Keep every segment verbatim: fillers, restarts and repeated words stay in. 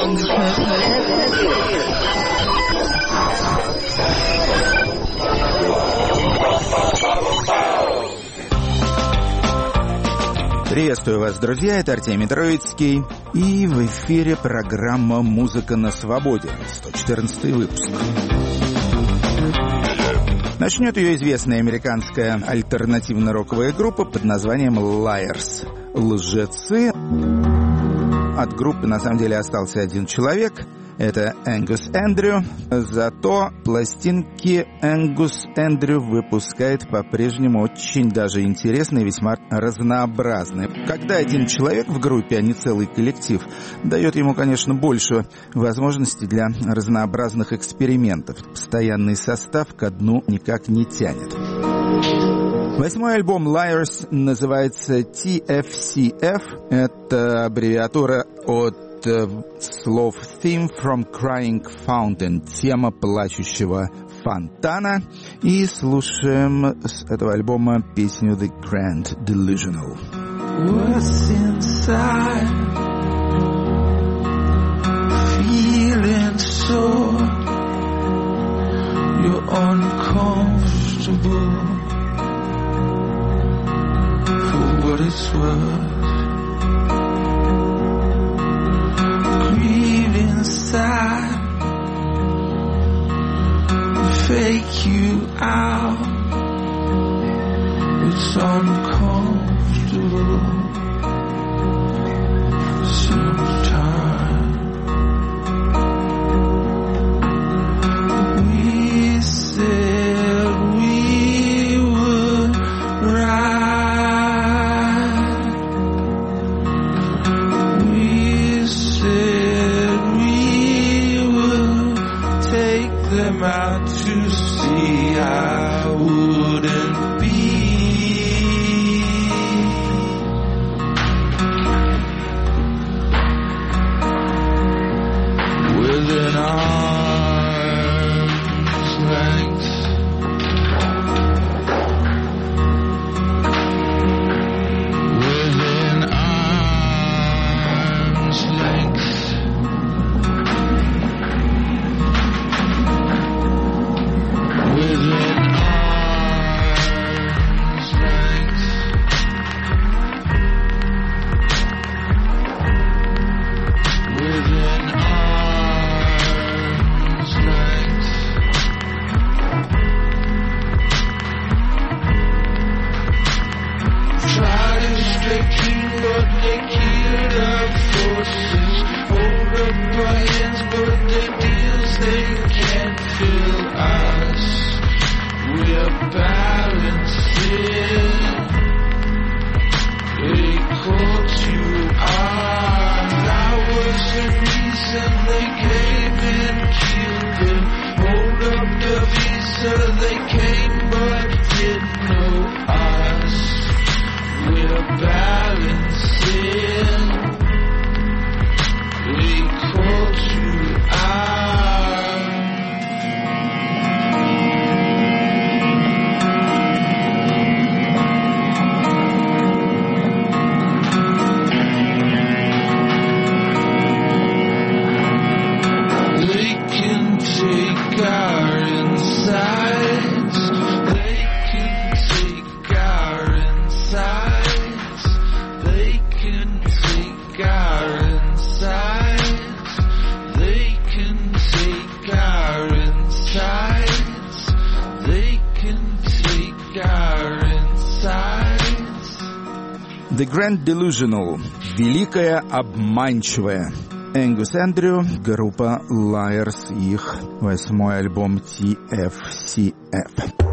Приветствую вас, друзья, это Артемий Троицкий, и в эфире программа «Музыка на свободе», сто четырнадцатый выпуск. Начнет ее известная американская альтернативно-роковая группа под названием Liars – «Лжецы». От группы, на самом деле, остался один человек – это Энгус Эндрю. Зато пластинки Энгус Эндрю выпускает по-прежнему очень даже интересные, весьма разнообразные. Когда один человек в группе, а не целый коллектив, дает ему, конечно, больше возможностей для разнообразных экспериментов. Постоянный состав ко дну никак не тянет. Восьмой альбом Liars называется ти эф си эф. Это аббревиатура от слов Theme from Crying Fountain, тема плачущего фонтана. И слушаем с этого альбома песню The Grand Delusional. What's inside? Feeling so you're uncomfortable. For what it's worth, inside, fake you out. It's uncomfortable sometimes. We said we would ride. We said them out to see I wouldn't be within arm's length. Within arm's length. Within arm's length. Within arm's length. Tried to stay keen, but they killed our forces. Hold up our hands, but they deals they can't feel us. We're balancing. They caught you on. That was the reason they came and killed them. Hold up the visa, they came but didn't know us. We're balancing. They caught you on. They can take our insides. They can take our insides. They can take our insides. They can take our insides. They can take our insides. The Grand Delusional. Великая обманчивая. Энгус Эндрю, группа Liars, их восьмой альбом ти эф си эф.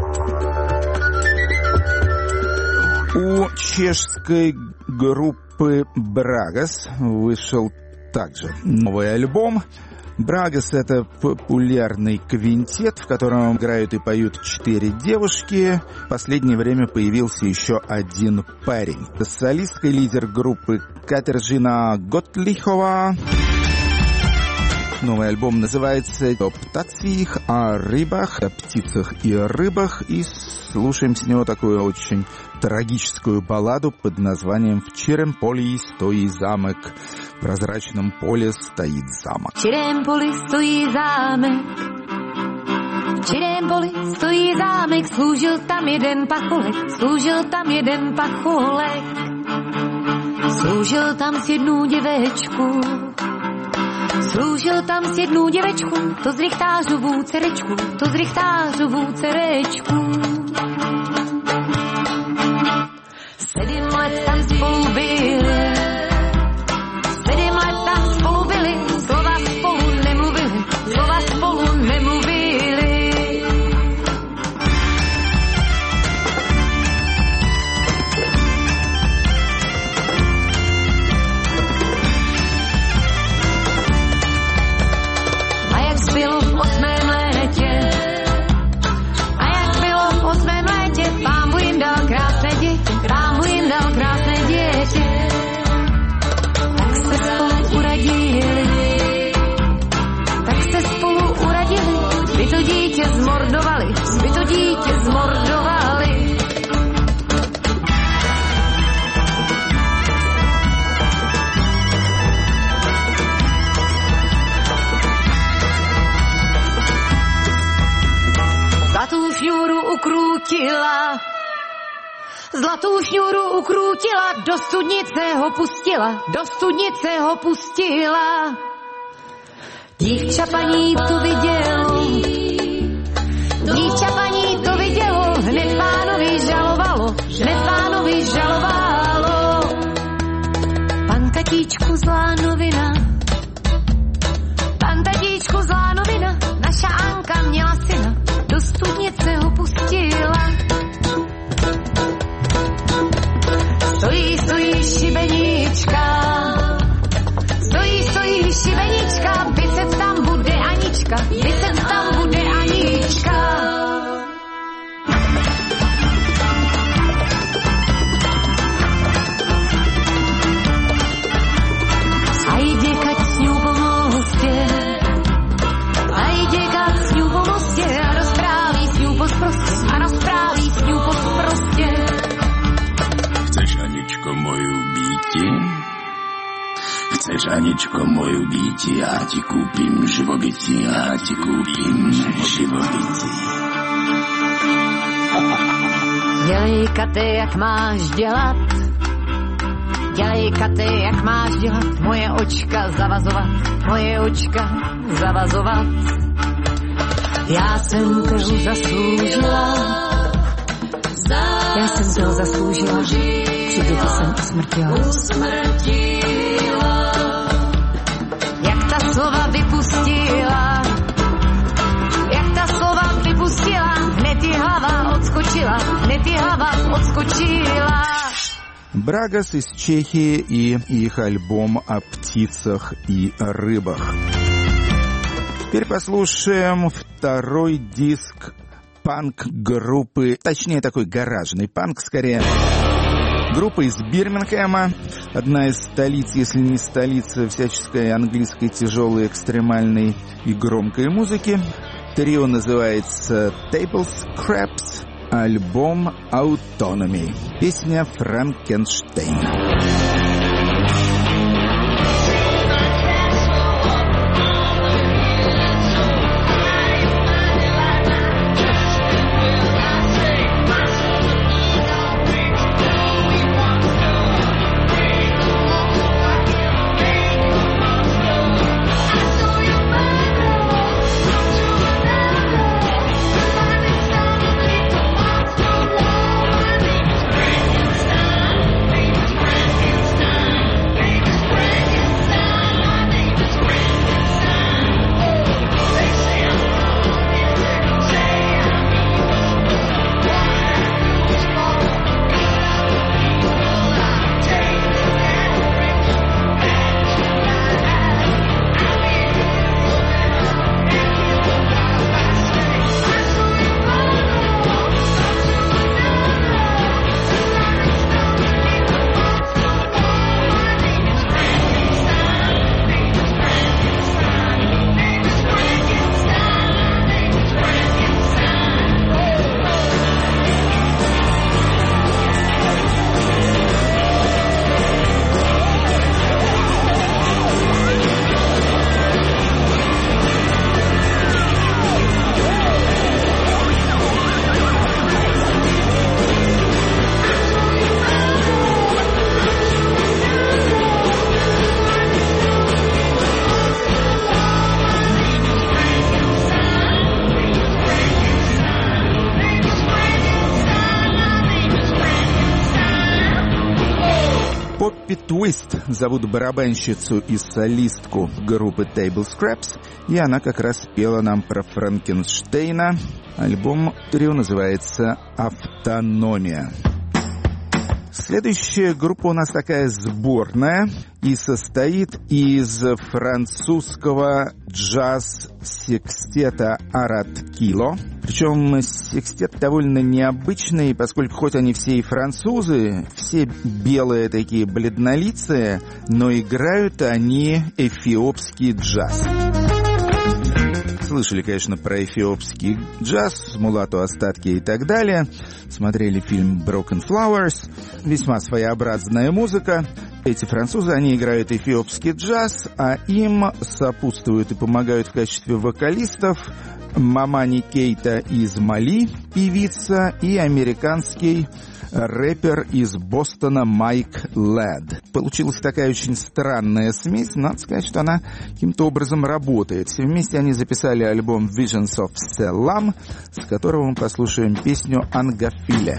У чешской группы Брагас вышел также новый альбом. Брагас — это популярный квинтет, в котором играют и поют четыре девушки. В последнее время появился еще один парень. Солистка и лидер группы Катержина Готлихова. новый альбом называется «О птациях, о рыбах», о птицах и рыбах. И слушаем с него такую очень трагическую балладу под названием «В чирém полі стоjí замок». В прозрачном поле стоит замок. В čirém poli stojí zámek. V čirém poli stojí zámek. Sloužil tam jeden pacholek. Sloužil tam jeden pacholek. Sloužil tam s jednou děvečku. Sloužil tam s jednou děvečku. To z rychtářovou cerečku. To z rychtářovou cerečku. Sedm let tam spolu byli. Sedm let tam spolu byli. Slova spolu nemluvili. Slova spolu nemluvili. A jak bylo v osmém létě. A jak bylo v osmém létě. Pán mu jim dal krásné děti. Pán mu jim dal krásné děti. Tak se spolu uradili. Tak se spolu uradili. By to dítě zmordovali. By to dítě zmordovali. Zlatou šňůru ukrutila. Zlatou šňůru ukrutila, do studnice ho pustila, do studnice ho pustila. Dívča paní to vidělo, dívča paní to vidělo, hned pánovi žalovalo, hned pánovi žalovalo. Pan tatíčku zlá novina, pan tatíčku zlá novina, naša Anka měla syna, do studnice ho pustila. Stojí, stojí šibenička, stojí, stojí šibenička, vyset tam bude Anička, vyset tam bude Anička. A jde kať s ňou po mostě, a jde kať s ňou po mostě, a rozpráví s ňou po sprostě, a rozpráví s ňou po sprostě. Chceš, Aničko, moju býti? Chceš, Aničko, moju býti? Já ti kúpim živobytí, já ti kúpim živobytí. Dělej, Kate, jak máš dělat. Dělej, Kate, jak máš dělat. Moje očka zavazovat, moje očka zavazovat. Já jsem to zasloužila. Já jsem to zasloužila. Tři děti jsem usmrtila. Jak ta slova vypustila, jak ta slova vypustila, hned ti hlava odskočila, hned ti hlava odskočila. Брагас из Чехии и их альбом о птицах и рыбах. Теперь послушаем второй диск панк-группы, точнее такой гаражный панк скорее. Группа из Бирмингема, одна из столиц, если не столица всяческой английской тяжелой, экстремальной и громкой музыки. Трио называется Table Scraps, альбом Autonomy, песня Франкенштейн. Софи Твист зовут барабанщицу и солистку группы Table Scraps, и она как раз пела нам про Франкенштейна. Альбом трио называется «Автономия». Следующая группа у нас такая сборная и состоит из французского джаз-секстета «Арат Кило». Причем секстет довольно необычный, поскольку хоть они все и французы, все белые такие бледнолицые, но играют они эфиопский джаз. Слышали, конечно, про эфиопский джаз, мулату остатки и так далее. Смотрели фильм «Broken Flowers». Весьма своеобразная музыка. Эти французы, они играют эфиопский джаз, а им сопутствуют и помогают в качестве вокалистов Мамани Кейта из Мали, певица, и американский рэпер из Бостона Майк Лэд. Получилась такая очень странная смесь, надо сказать, что она каким-то образом работает. Все вместе они записали альбом Visions of Selam, с которого мы послушаем песню «Ангафиле».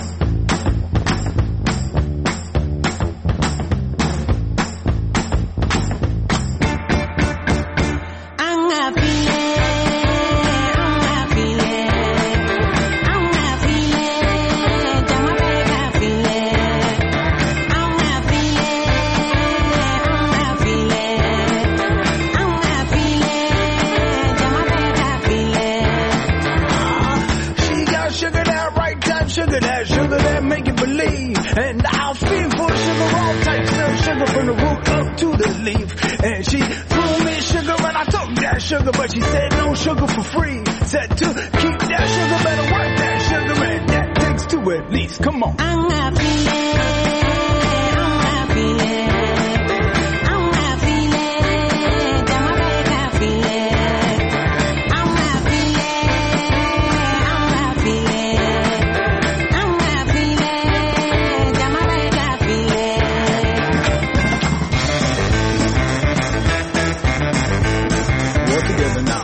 Sugar, but she said no sugar for free. Said to keep that sugar, better work that sugar, and that takes two at least. Come on. I'm not feeling, I'm not feeling, I'm not feeling, got my back, I feel it. I'm not feeling, I'm not feeling, I'm not feeling, got my back, I feel it. Together now.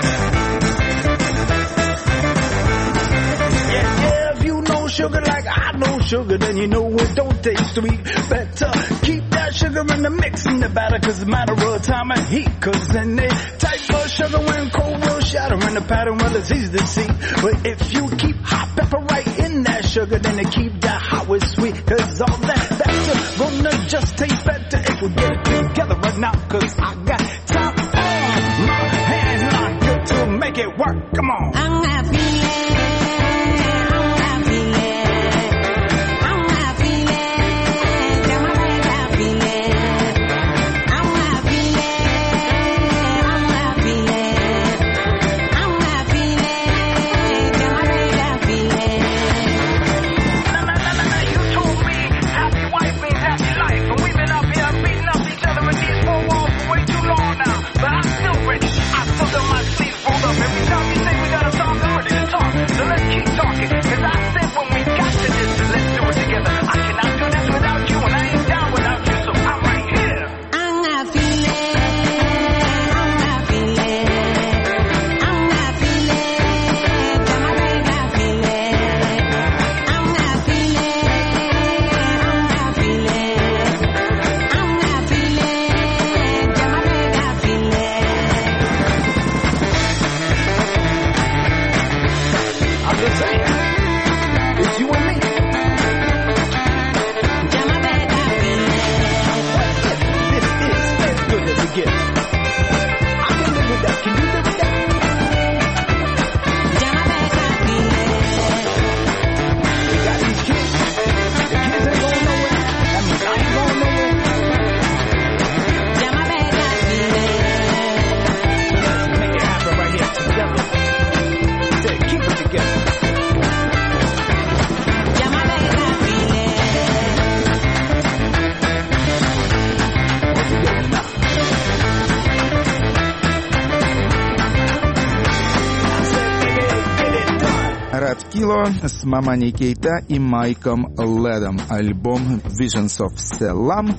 Yeah, yeah, if you know sugar like I know sugar, then you know it don't taste sweet. Better keep that sugar in the mix in the batter, cause it's a matter of time and heat. Cause in the type of sugar when cold will shatter in the pattern, well it's easy to see. But if you keep hot pepper right in that sugar, then it keep that hot with sweet. Cause all that better gonna just taste better if we get it together right now. Cause I got time on my hands and I'm good to make it work. Come on. I'm not feeling, I'm not feeling, I'm not feeling, got my back, I feel it. I'm not feeling, I'm not feeling, I'm not feeling, got my back, I feel it. Na na na na na, you told me happy wife means happy life, and we've been up here beating up each other in these four walls for way too long now. But I'm still ready. I still got my sleeves rolled up. Every time you say we gotta talk, I'm ready to talk. So let's keep talking. Cause I said when we got to this, let's do it together. I cannot do this without you, and I ain't down without you, so I'm right here. I'm not feeling, I'm not feeling, I'm not feeling, got my back, I feel it. I'm not feeling, I'm not feeling, I'm not feeling, got my back, I feel it. I'm just saying, it's you and me. Got my back, I feel it. This is as good as it gets. I can live with that. Can you live with that? Got my back, I feel it. We got these kids. The kids ain't going nowhere. That means I ain't going nowhere. Got my back, I feel it. Let's make it happen right here together. Say, keep it together. Got my back, I feel it. We're together now. I said, baby, get it done. Арат Кило с Мамани Кейта и Майком Лэдом. Альбом Visions of Selam.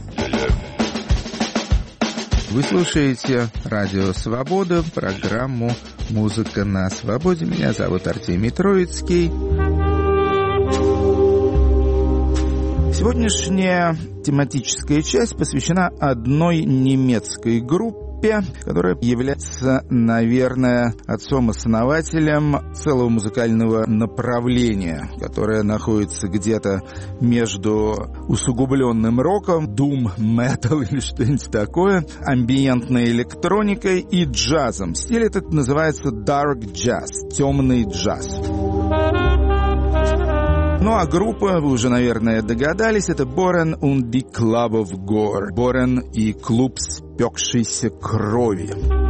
Вы слушаете Радио Свобода, программу «Музыка на свободе». Меня зовут Артемий Троицкий. Сегодняшняя тематическая часть посвящена одной немецкой группе, которая является, наверное, отцом-основателем целого музыкального направления, которое находится где-то между усугубленным роком, doom metal или что-нибудь такое, амбиентной электроникой и джазом. Стиль этот называется dark jazz, темный джаз. Ну а группа, вы уже, наверное, догадались, это Bohren und die Club of Gore. Борен и клуб спекшейся крови.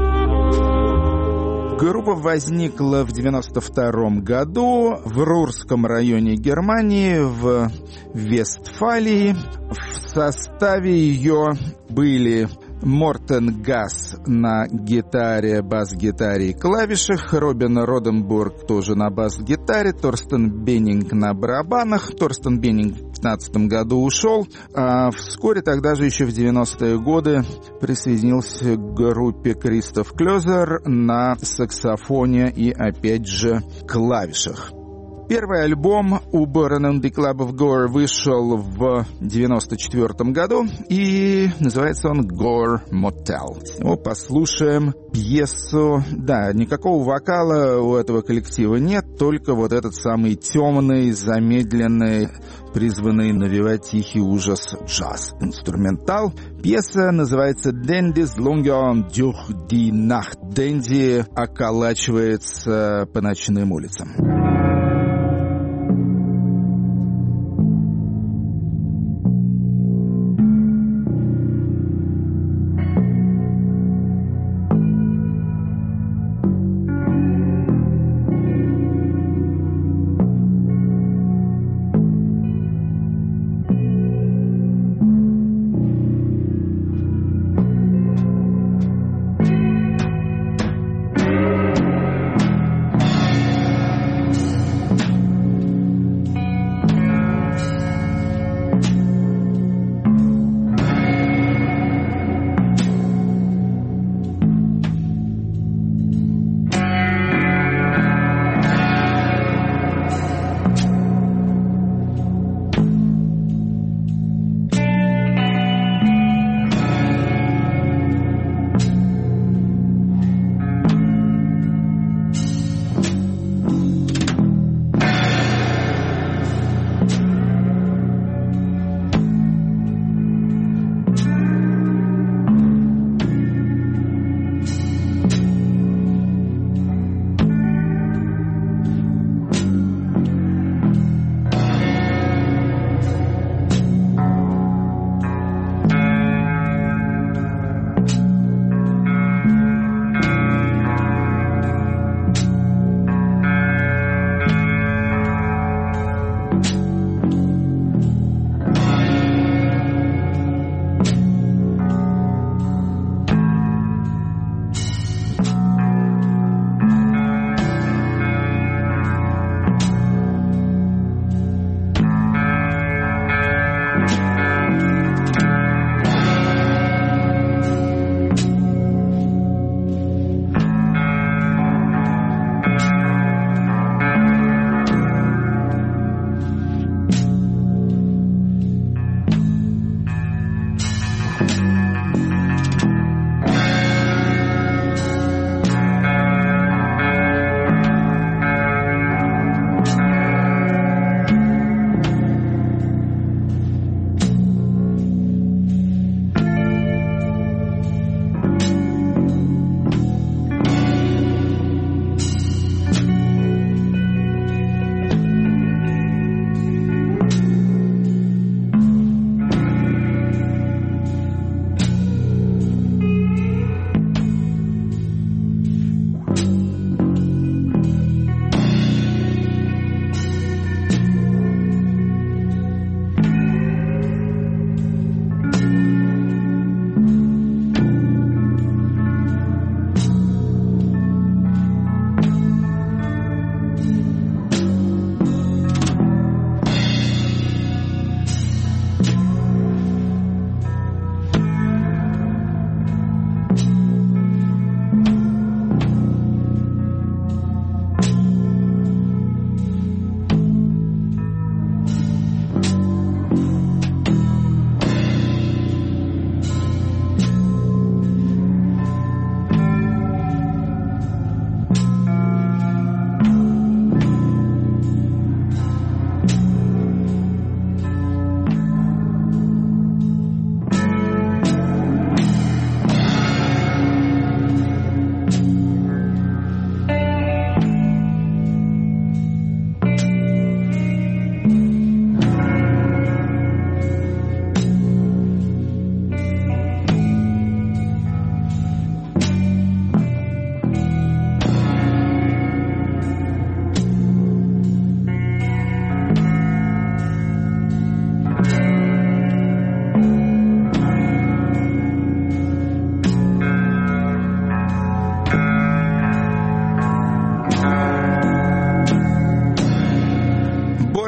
Группа возникла в девяносто втором году в Рурском районе Германии, в Вестфалии. В составе ее были Мортен Гасс на гитаре, бас-гитаре и клавишах, Робин Роденбург тоже на бас-гитаре, Торстен Беннинг на барабанах. Торстен Беннинг в две тысячи пятнадцатом году ушел, а вскоре тогда же еще в девяностые годы присоединился к группе Кристоф Клёзер на саксофоне и опять же клавишах. Первый альбом у Bohren and the Club of Gore вышел в девяносто четвёртом году, и называется он Gore Motel. С него послушаем пьесу. Да, никакого вокала у этого коллектива нет, только вот этот самый темный, замедленный, призванный навевать тихий ужас джаз-инструментал. Пьеса называется «Dandys Lungern durch die Nacht». Дэнди околачивается по ночным улицам.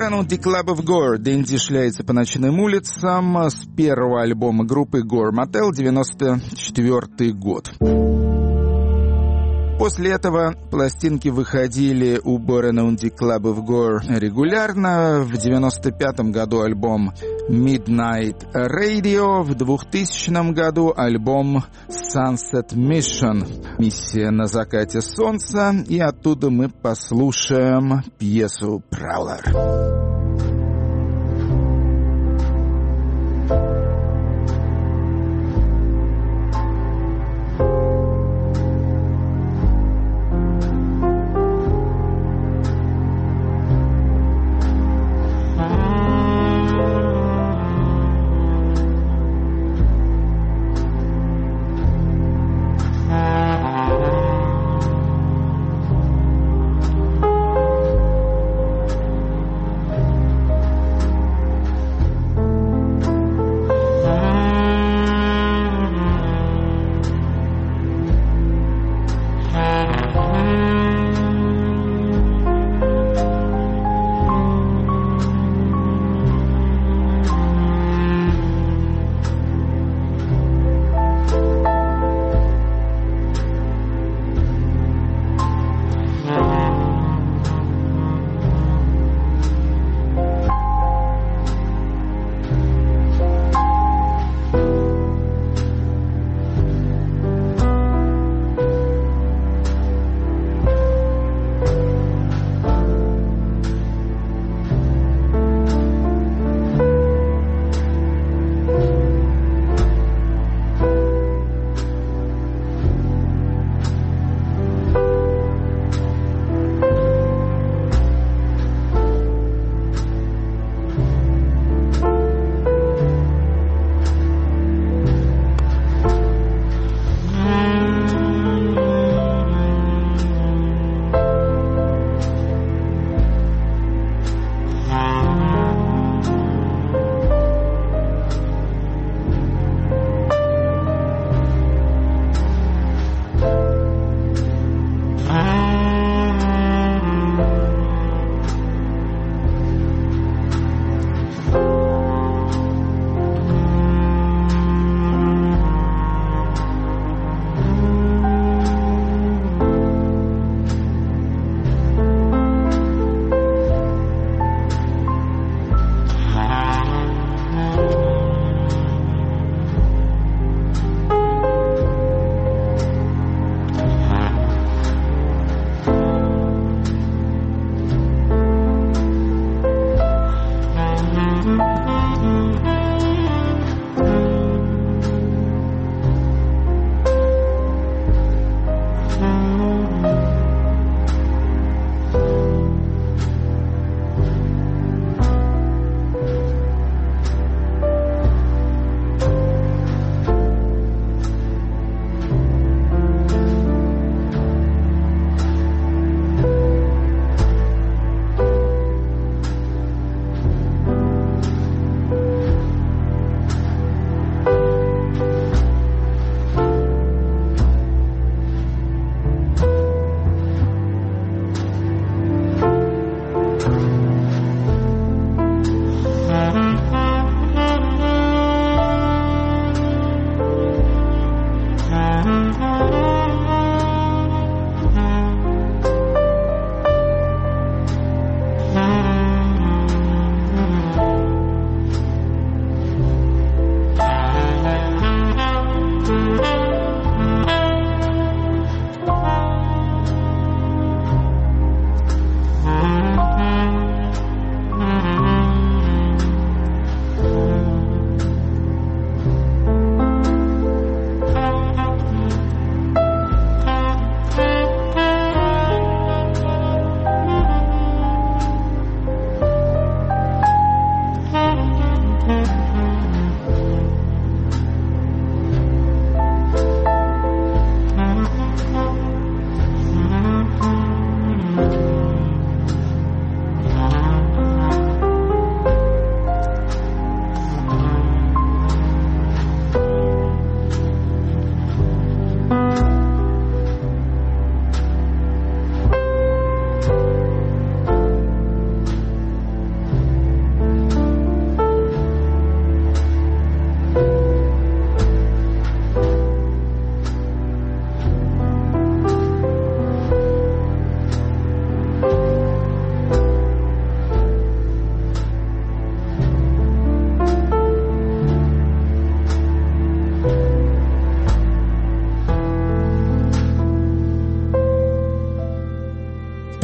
Born on the Club of Gore. Дэнди шляется по ночным улицам с первого альбома группы Gore Motel, девяносто четвёртый год. После этого пластинки выходили у Born on the Club of Gore регулярно. В девяносто пятом году альбом Midnight Radio, в двухтысячном году альбом Sunset Mission, миссия на закате солнца, и оттуда мы послушаем пьесу Prowler.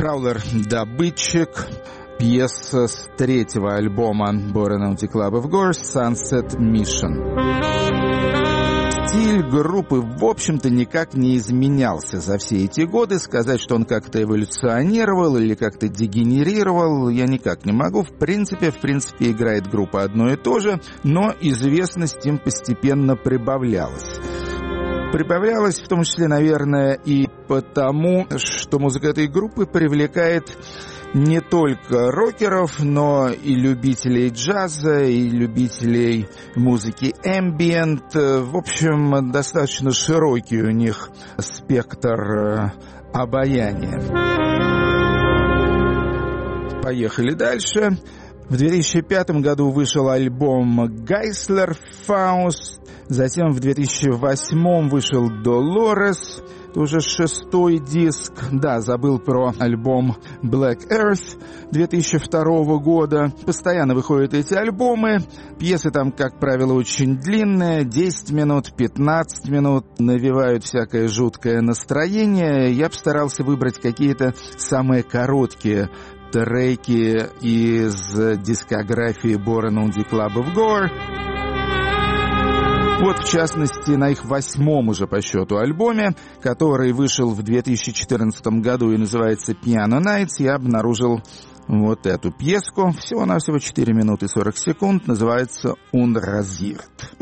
Краулер «Добытчик», пьеса с третьего альбома Boronauty Club of Gore «Sunset Mission». Стиль группы, в общем-то, никак не изменялся за все эти годы. Сказать, что он как-то эволюционировал или как-то дегенерировал, я никак не могу. В принципе, в принципе, играет группа одно и то же, но известность им постепенно прибавлялась. Прибавлялась в том числе, наверное, и потому, что музыка этой группы привлекает не только рокеров, но и любителей джаза, и любителей музыки эмбиент. В общем, достаточно широкий у них спектр обаяния. Поехали дальше. В две тысячи пятом году вышел альбом «Geisler Faust», затем в две тысячи восьмом вышел «Dolores», это уже шестой диск. Да, забыл про альбом «Black Earth» две тысячи второго года. Постоянно выходят эти альбомы. Пьесы там, как правило, очень длинные, десять минут, пятнадцать минут, навевают всякое жуткое настроение. Я постарался выбрать какие-то самые короткие треки из дискографии Boronauty Club of Gore. Вот, в частности, на их восьмом уже по счету альбоме, который вышел в две тысячи четырнадцатом году и называется «Piano Nights», я обнаружил вот эту пьеску. Всего-навсего четыре минуты сорок секунд, называется «Unrasiert».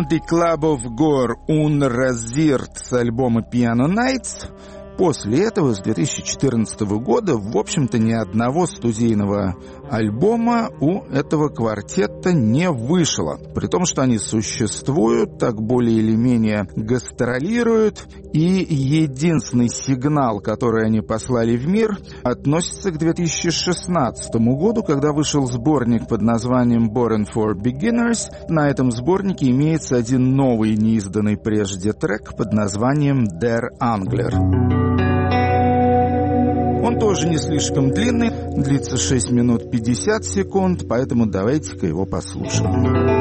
The Club of Gore Unrazzirt с альбома Piano Nights. После этого, с две тысячи четырнадцатого года, в общем-то, ни одного студийного альбома у этого квартета не вышло. При том, что они существуют, так более или менее гастролируют, и единственный сигнал, который они послали в мир, относится к две тысячи шестнадцатому году, когда вышел сборник под названием Born for Beginners. На этом сборнике имеется один новый, неизданный прежде трек под названием Der Angler. Он тоже не слишком длинный, длится шесть минут пятьдесят секунд, поэтому давайте-ка его послушаем.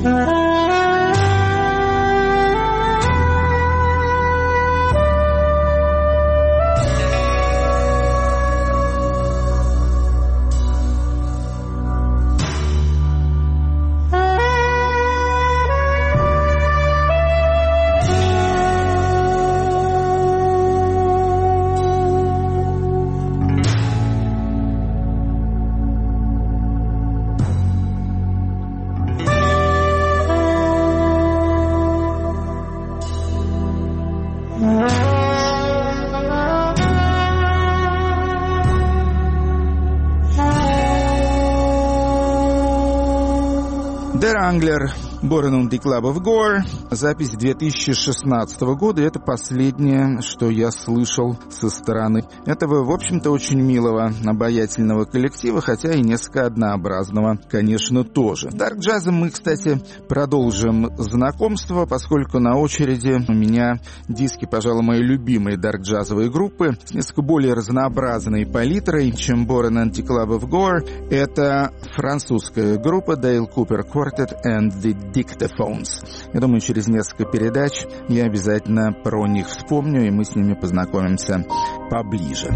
Der Angler, Born on the Club of Gore, запись две тысячи шестнадцатого года, это последнее, что я слышал со стороны этого, в общем-то, очень милого, обаятельного коллектива, хотя и несколько однообразного, конечно, тоже. С дарк-джазом мы, кстати, продолжим знакомство, поскольку на очереди у меня диски, пожалуй, мои любимые дарк-джазовые группы с несколько более разнообразной палитрой, чем Born on the Club of Gore. Это французская группа Dale Cooper Quartet and the Dictaphones. Я думаю, через несколько передач я обязательно про них вспомню, и мы с ними познакомимся поближе.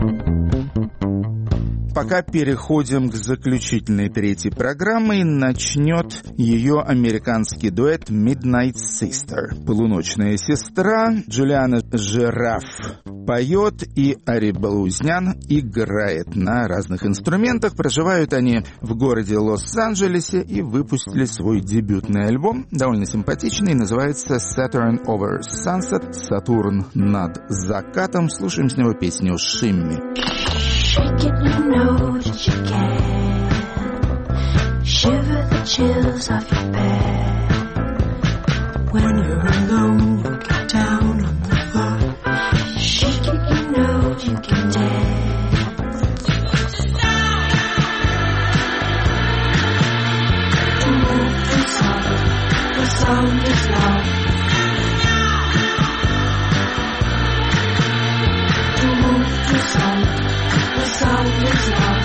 Пока переходим к заключительной третьей программе, начнет ее американский дуэт Midnight Sister. Полуночная сестра. Джулиана Жираф поет, и Ари Балузнян играет на разных инструментах. Проживают они в городе Лос-Анджелесе и выпустили свой дебютный альбом, довольно симпатичный, называется Saturn Over Sunset, Сатурн над закатом. Слушаем с него песню «Shimmy». Shake it, you know that you can. Shiver the chills off your bed. When you're alone, you get down on the floor. Shake it, you know you can dance. To move the sound, the sound is loud. To move the sound. The sound is loud.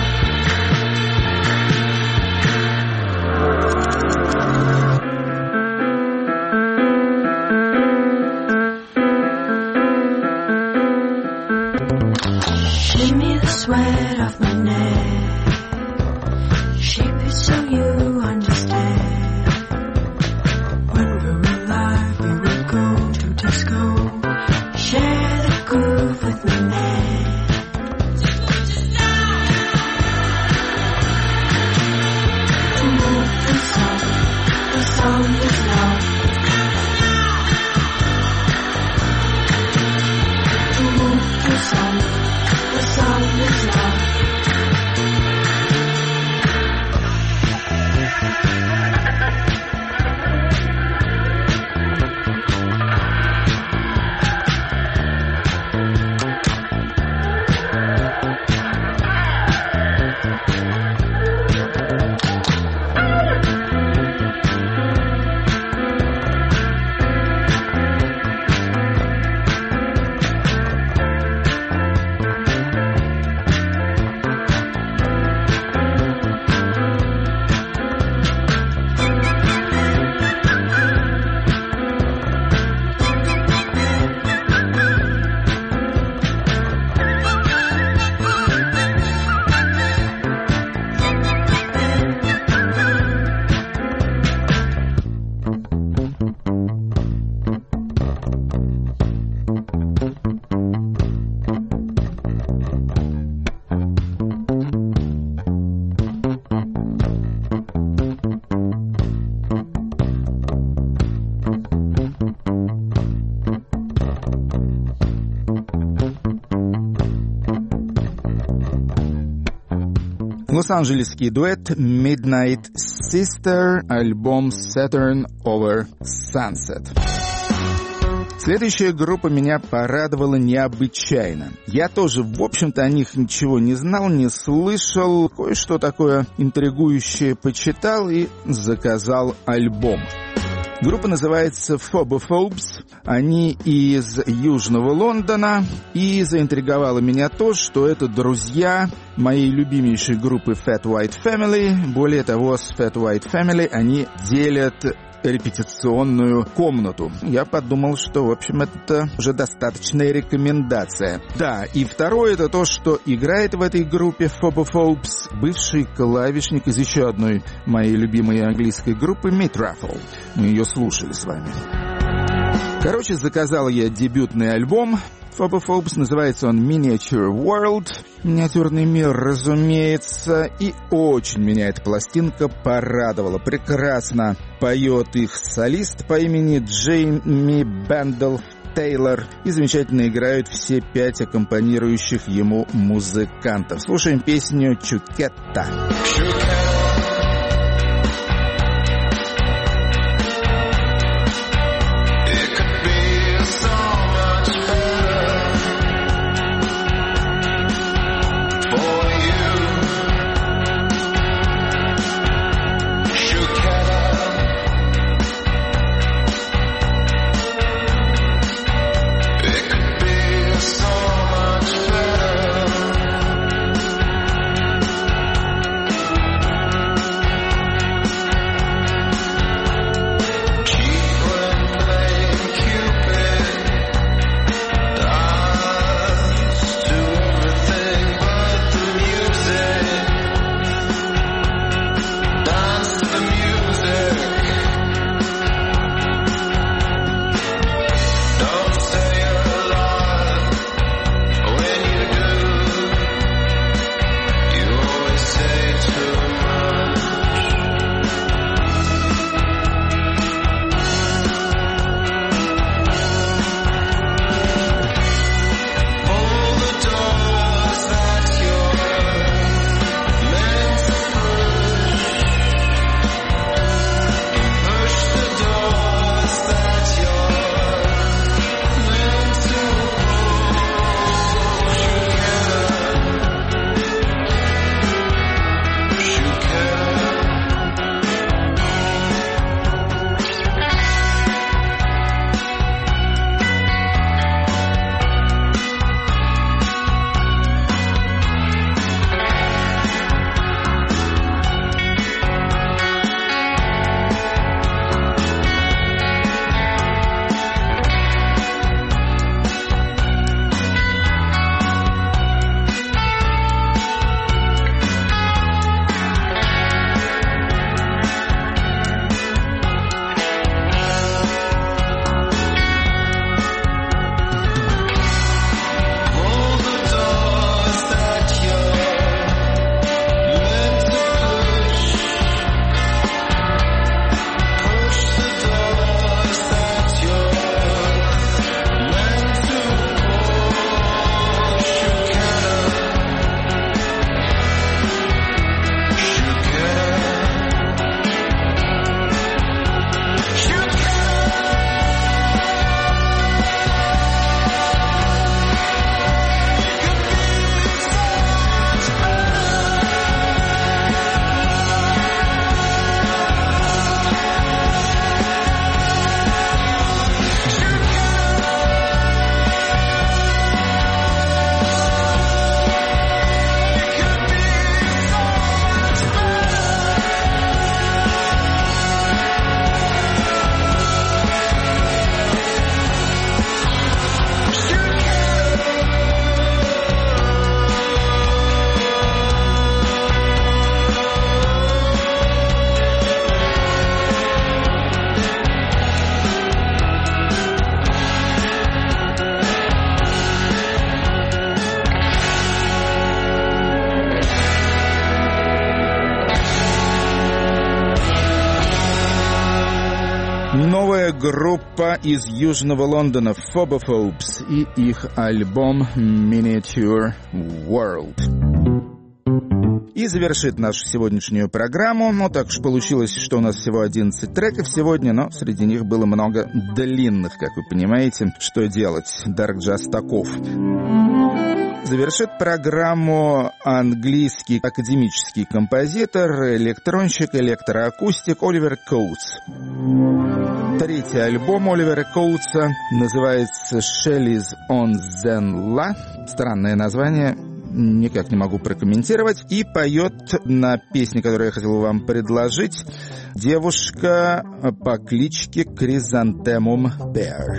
Shimmy the sweat off my neck. Shape it so you understand. When we're alive, we will go to disco. Share the groove with me, man. The sound is loud. To move the sound, the sound is loud. Лос-Анджелесский дуэт Midnight Sister, альбом Saturn Over Sunset. Следующая группа меня порадовала необычайно. Я тоже, в общем-то, о них ничего не знал, не слышал, кое-что такое интригующее почитал и заказал альбом. Группа называется Phobophobes. Они из Южного Лондона. И заинтриговало меня то, что это друзья моей любимейшей группы Fat White Family. Более того, с Fat White Family они делят репетиционную комнату. Я подумал, что, в общем, это уже достаточная рекомендация. Да, и второе, это то, что играет в этой группе Phobophobes бывший клавишник из еще одной моей любимой английской группы Meat Raffle. Мы ее слушали с вами. Короче, заказал я дебютный альбом Phobophobes, называется он Miniature World, миниатюрный мир, разумеется, и очень меня эта пластинка порадовала. Прекрасно поет их солист по имени Джейми Бэндалф Тейлор, и замечательно играют все пять аккомпанирующих ему музыкантов. Слушаем песню «Чукетта». Новая группа из Южного Лондона Phobophobes и их альбом Miniature World. И завершит нашу сегодняшнюю программу. Ну, так уж получилось, что у нас всего одиннадцать треков сегодня, но среди них было много длинных, как вы понимаете. Что делать? Dark Jazz таков. Завершит программу английский академический композитор, электронщик, электроакустик Оливер Коутс. Третий альбом Оливера Коутса называется «Shelley's on Zen La». Странное название. никак не могу прокомментировать. И поет на песне, которую я хотел вам предложить, девушка по кличке Chrysanthemum Bear.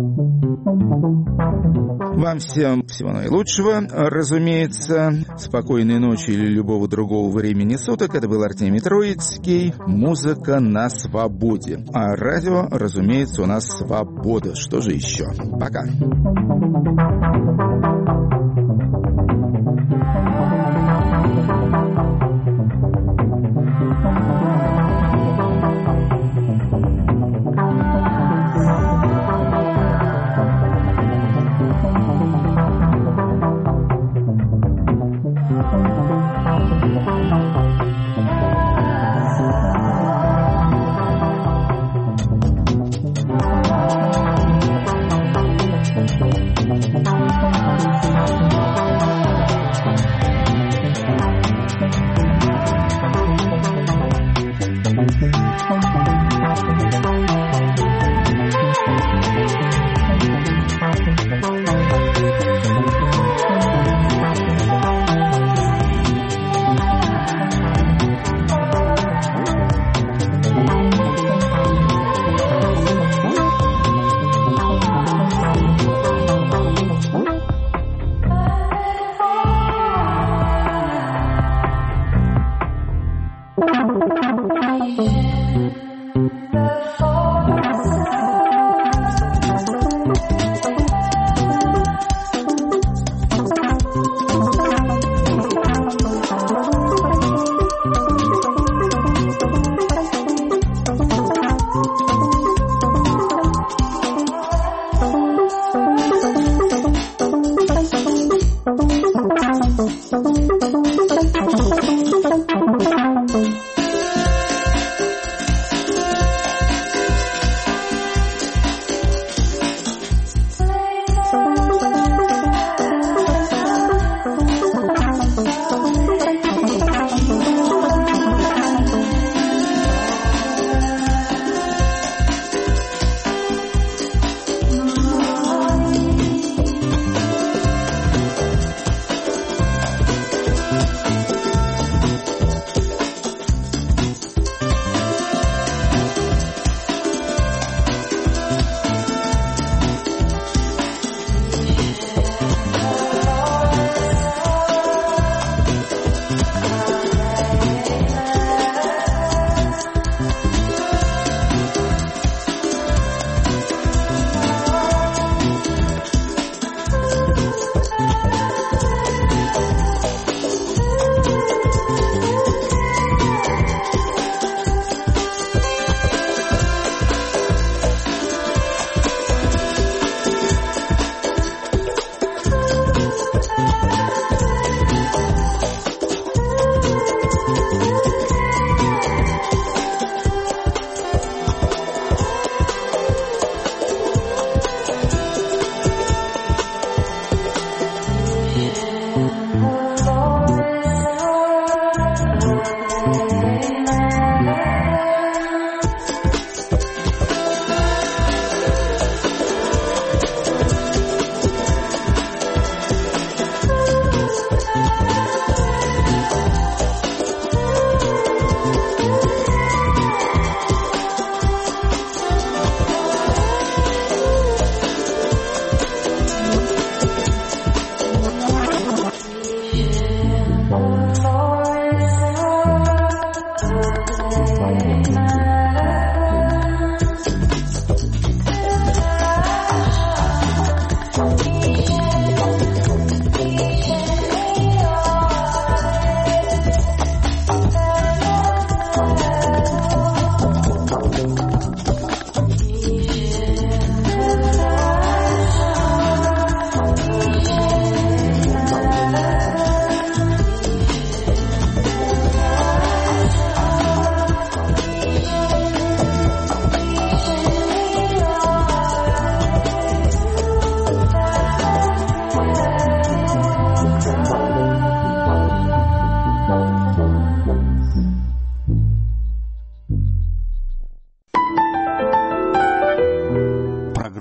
Вам всем всего наилучшего, разумеется, спокойной ночи или любого другого времени суток. Это был Артемий Троицкий. Музыка на свободе. А радио, разумеется, у нас свобода. Что же еще? Пока.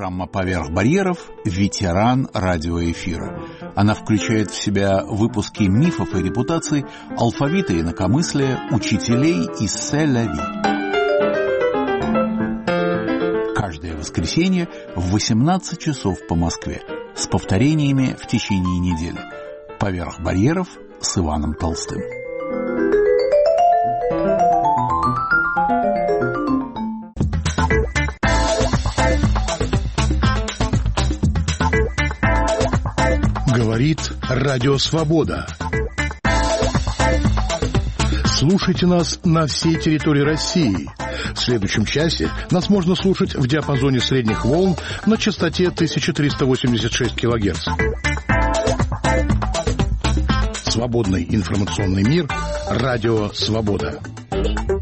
Программа «Поверх барьеров» – ветеран радиоэфира. Она включает в себя выпуски мифов и репутаций, алфавита и инакомыслия, учителей и селяви. Каждое воскресенье в восемнадцать часов по Москве, с повторениями в течение недели. «Поверх барьеров» с Иваном Толстым. Говорит Радио Свобода. Слушайте нас на всей территории России. В следующем часе нас можно слушать в диапазоне средних волн на частоте тысяча триста восемьдесят шесть килогерц. Свободный информационный мир. Радио Свобода.